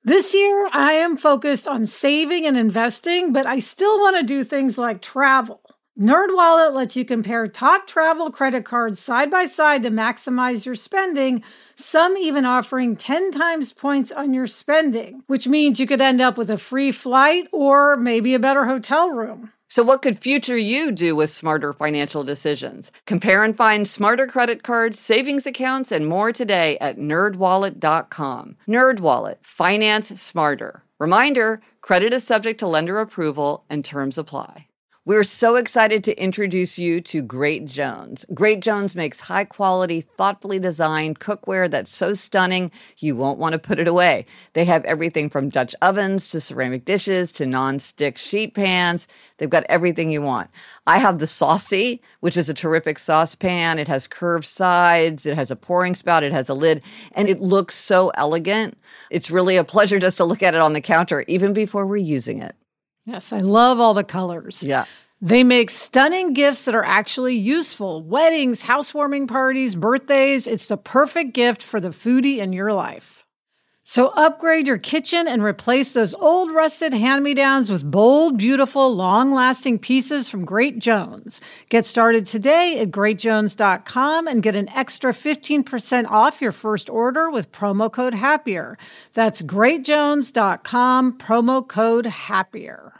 This year, I am focused on saving and investing, but I still want to do things like travel. NerdWallet lets you compare top travel credit cards side by side to maximize your spending, some even offering 10 times points on your spending, which means you could end up with a free flight or maybe a better hotel room. So what could future you do with smarter financial decisions? Compare and find smarter credit cards, savings accounts, and more today at nerdwallet.com. NerdWallet, finance smarter. Reminder, credit is subject to lender approval and terms apply. We're so excited to introduce you to Great Jones. Great Jones makes high-quality, thoughtfully designed cookware that's so stunning you won't want to put it away. They have everything from Dutch ovens to ceramic dishes to non-stick sheet pans. They've got everything you want. I have the Saucy, which is a terrific saucepan. It has curved sides. It has a pouring spout. It has a lid. And it looks so elegant. It's really a pleasure just to look at it on the counter, even before we're using it. Yes, I love all the colors. Yeah. They make stunning gifts that are actually useful. Weddings, housewarming parties, birthdays. It's the perfect gift for the foodie in your life. So upgrade your kitchen and replace those old rusted hand-me-downs with bold, beautiful, long-lasting pieces from Great Jones. Get started today at greatjones.com and get an extra 15% off your first order with promo code HAPPIER. That's greatjones.com, promo code HAPPIER.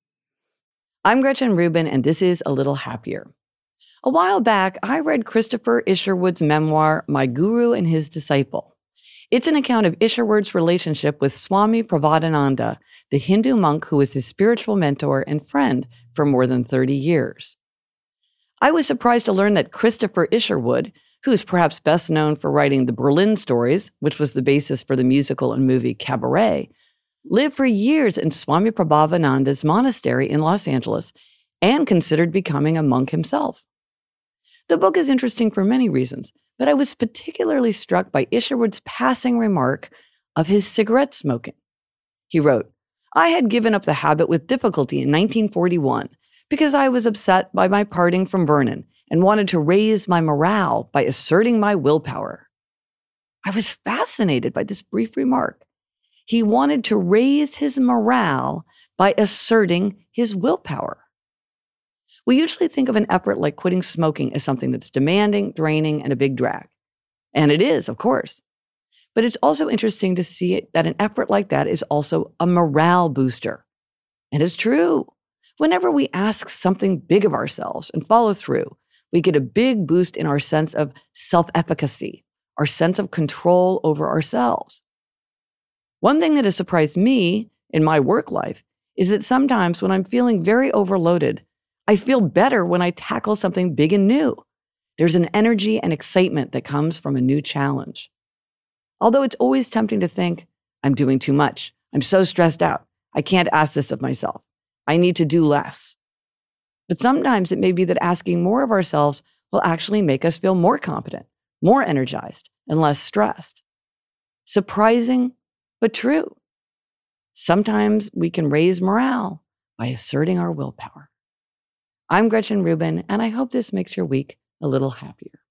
I'm Gretchen Rubin, and this is A Little Happier. A while back, I read Christopher Isherwood's memoir, My Guru and His Disciple. It's an account of Isherwood's relationship with Swami Prabodhananda, the Hindu monk who was his spiritual mentor and friend for more than 30 years. I was surprised to learn that Christopher Isherwood, who is perhaps best known for writing the Berlin Stories, which was the basis for the musical and movie Cabaret, lived for years in Swami Prabodhananda's monastery in Los Angeles and considered becoming a monk himself. The book is interesting for many reasons, but I was particularly struck by Isherwood's passing remark of his cigarette smoking. He wrote, I had given up the habit with difficulty in 1941 because I was upset by my parting from Vernon and wanted to raise my morale by asserting my willpower. I was fascinated by this brief remark. He wanted to raise his morale by asserting his willpower. We usually think of an effort like quitting smoking as something that's demanding, draining, and a big drag. And it is, of course. But it's also interesting to see that an effort like that is also a morale booster. And it's true. Whenever we ask something big of ourselves and follow through, we get a big boost in our sense of self-efficacy, our sense of control over ourselves. One thing that has surprised me in my work life is that sometimes when I'm feeling very overloaded, I feel better when I tackle something big and new. There's an energy and excitement that comes from a new challenge. Although it's always tempting to think, I'm doing too much. I'm so stressed out. I can't ask this of myself. I need to do less. But sometimes it may be that asking more of ourselves will actually make us feel more competent, more energized, and less stressed. Surprising, but true. Sometimes we can raise morale by asserting our willpower. I'm Gretchen Rubin, and I hope this makes your week a little happier.